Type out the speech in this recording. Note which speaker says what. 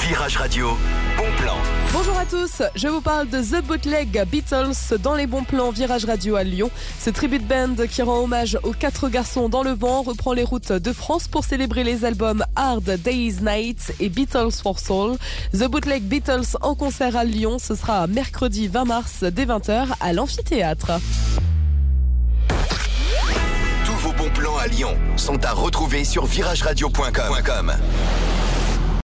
Speaker 1: Virage Radio, bon plan.
Speaker 2: Bonjour à tous, je vous parle de The Bootleg Beatles dans les bons plans Virage Radio à Lyon. Ce tribute band qui rend hommage aux 4 garçons dans le vent reprend les routes de France pour célébrer les albums Hard Day's Night et Beatles for Soul. The Bootleg Beatles en concert à Lyon, ce sera mercredi 20 mars dès 20h à l'amphithéâtre.
Speaker 1: Tous vos bons plans à Lyon sont à retrouver sur virageradio.com.